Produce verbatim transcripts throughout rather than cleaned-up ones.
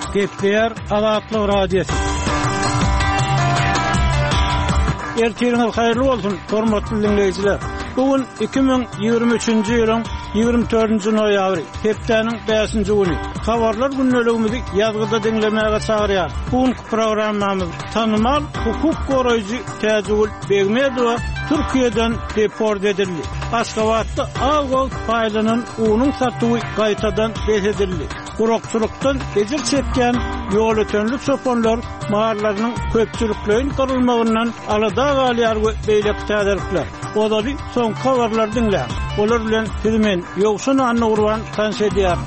Gepler Azatlyk Radiosu. Ertiriniz hayırlı olsun, hormatly dinleyijiler. Bugün iki bin ýygrimi üçinji ýylyň ýygrimi dördünji noýabry, hepdeniň beşinji güni. Habarlar günneligimizi ýazgyda dinlemäge çagyrýar. Bugünkü programmamyz tanymal hukuk goraýjy Täjegül Begmedowa Türkiýeden deport edildi. Aşgabatda Ağol paýlanyň unuň satygy gaýtadan besedildi. Gurukçulukdan ejir çekken ýol ötenlik çopanlar mahallarynyň köpçüliklerini garylmagyndan alada galýar we beýlek täderlikler. Olary soň habarlar dinlän. Olar bilen sizmen ýogşun anna urwan tanşedýär.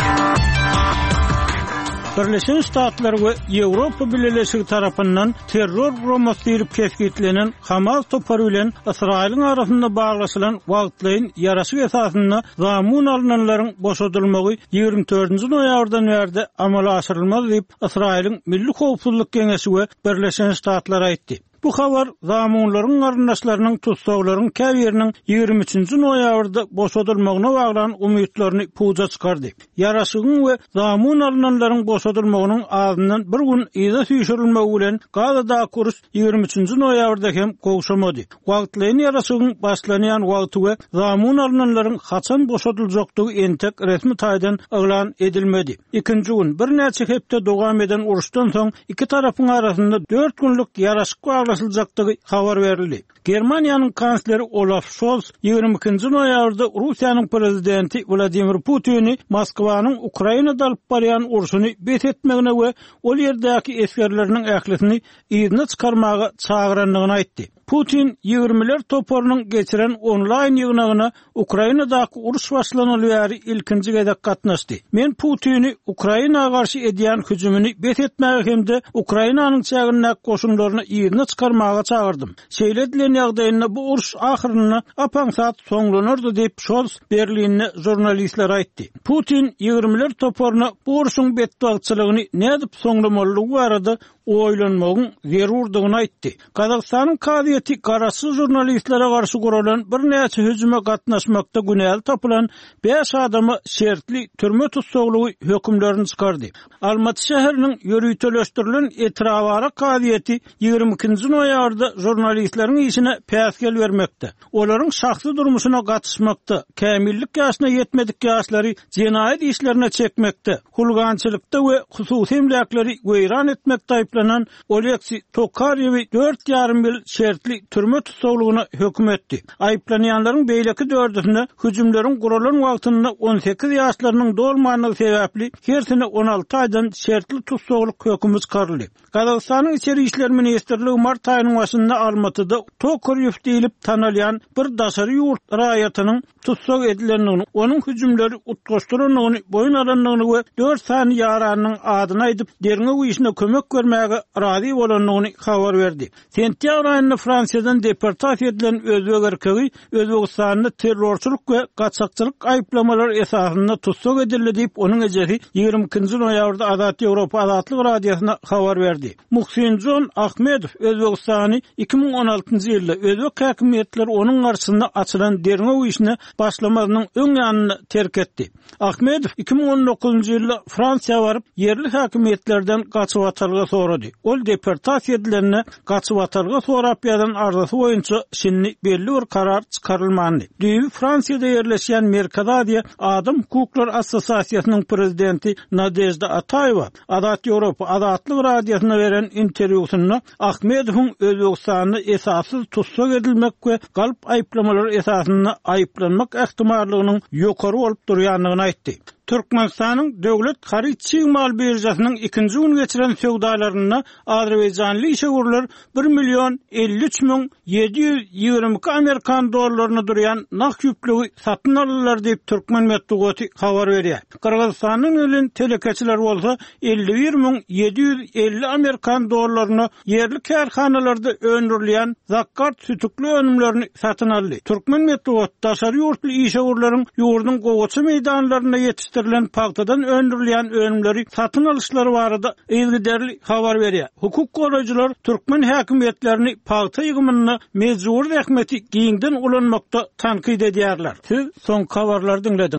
Birleşen Ştatlar we Ýewropa Birleşigi tarapyndan terror bombasy diýip kesgitlenen Hamas topary bilen Israýlyň arasynda baglaşylan wagtlaýyn ýaraşyk esasyna zamun alynanlaryň boşadylmagy ýygrimi dördünji noýabrdan bäri amala aşyrylmaz diýip Israýlyň Milli Howpsuzlyk Geňeşi we Birleşen Ştatlar aýtdy. Bu habar zamunlaryň garyndaşlarynyň tutsaglaryň käbiriniň ýygrimi üçinji noýabrda boşadylmagyna baglan umytlaryny puja çykardy. Ýaraşygyň we zamun alynanlaryň boşadylmagynyň azyndan bir gün ýyza süýşirilmegi bilen Gazada kurus ýygrimi üçinji noýabrda hem gowşamady. Wagtlaýyn ýaraşygyň başlanýan wagty we zamun alynanlaryň haçan boşadyljakdygy entek resmi taýdan elan edilmedi. Ikinji gün bir näçe hepde dowam eden uruşdan soň iki tarapyň arasynda dört günlük ýaraşyk başlanyljakdygy habar berildi. Germaniýanyň kansleri Olaf Scholz ýygrimi ikinji noýabrda Russiýanyň prezidenti Vladimir Putini Moskwanyň Ukrainada alyp barýan urşuny betetmegine we ol ýerdäki eskerleriniň ählisini ýygyna çykarmagy çagyranlygyny aýtdy. Putin ýygrimiler toparynyň geçiren onlaýn ýygnagyna Ukrainadaky uruş başlanaly ýary ilkinji gezek gatnaşdy. Men Putini Ukrainaga garşy edýän hüjümini betetmäge hemde Ukrainanyň çägirnäk goşunlaryny ýygyna çykarmaga çagyrdym. Şeýledilen ýagdaýynda bu uruş ahyryna apaňsat soňlanardy diýip Scholz Berlinne jurnalistler aýtdy. Putin ýygrimiler toparyna bu uruşyň betbagçylygyny nädip soňlamalygy barada oýlanmagyň zerurdygyny aýtdy. Kazakstanyň kadiýeti garaşsyz jurnalistlere garşy guralan bir näçe hüjüme gatnaşmakda günäl tapylan beş adamy şertli türme tutsaglygy hökümlerini çykardy. Almaty şäheriniň ýörüýteleşdirilen etrabara kadiýeti ýygrimi ikinji noýabrda jurnalistleriň işine päsgel bermekde. Olaryň şahsy durmuşyna gatnaşmakda, kämillik ýaşyna ýetmedik ýaşlary jenaýat işlerine çekmekde, hulgançylykda we hususy emlakleri weýran etmekde aýplanan Oleksiy Tokaryewi dört ýarym ýyl şertli türme tutsaglygyna höküm etdi. Aýplanýanlaryň beýleki dördüsine hüjümleriň guralan wagtynda on sekiz ýaşlarynyň dolmanyny sebäpli hersine on alty aýdan şertli tutsaglyk hökümi çykaryldy. Kazakstanyň içeri işler ministrligi mart aýynyň başynda Almatyda Tokaryew diýilip tanalýan bir daşary ýurt raýatynyň tutsag edilenligini, onuň hüjümleri utgaşdyranlygyny, boyun alanlygyny we dört sany ýaranyň adyny aýdyp derine güýüşine kömek bermäge razy bolanlygyny habar berdi. Sentýabr aýynda Fransiýadan deportasiýa edilen özbek erkegi Özbegistanda terrorçuluk we gaçakçylyk aýplamalary esasynda tutsag edildi diýip onuň ejeri ýygrimi ikinji noýabrda Azat Ýewropa Azatlyk Radiosyna habar berdi. Muhsinjon Ahmedow Özbegistany iki bin on altynjy ýylda özbek häkimetleri onuň garşysynda açylan derine güýüşine başlamanyň öň ýanyny terk etdi. Ahmedow iki bin on dokuzynjy ýylda Fransiýa baryp yerli häkimetlerden gaçyp atarlyga sorady. Ol deportasiýa edilenine gaçyp atarlyga sorap ýadan arzusy boýunça şinni belli bir karar çykarylmandy. Düýbi Fransiýada ýerleşýän Merkazadiýa Adam Hukuklar Assosiasiýasynyň prezidenti Nadejda Ataýewa Azat Ýewropa Azatlyk Radiosyna beren interwýusynda Ahmedowyň Özbegistany esassız tutsag edilmek we galyp aýplamalary esasynda aýplanmak ähtimallygynyň ýokary bolup durýanlygyny aýtdy. Türkmenistanyň döwlet haryçy mal birjasynyň ikinji gün geçiren söwdalaryna Azerbaýjanly işgörler bir million elli üç min ýedi ýüz ýygrimi iki Amerikan dollaryny durýan nak ýüplügi satyn alýarlar diýip Türkmen medeniýeti habar berýär. Kyrgyzstanyň ölen telekeçiler bolsa elli bir min ýedi ýüz elli Amerikan dollaryny yerli kärhanalarda öndürilýän zakat sütükli önümlerini satyn aldy. Türkmen medeniýeti daşary ýurtly işgörleriň ýurdun gowaçy meýdanlaryna ýetişdi ýetiştirilen paxtadan öndürilýän önümleri satyn alışlary barada ilgiderli habar berýär. Hukuk goraýjylar türkmen häkimetlerini paxta ýygymyna mejbur rahmeti giňden ulanmakda tankyd edýärler. Siz soň habarlar dinlediniz.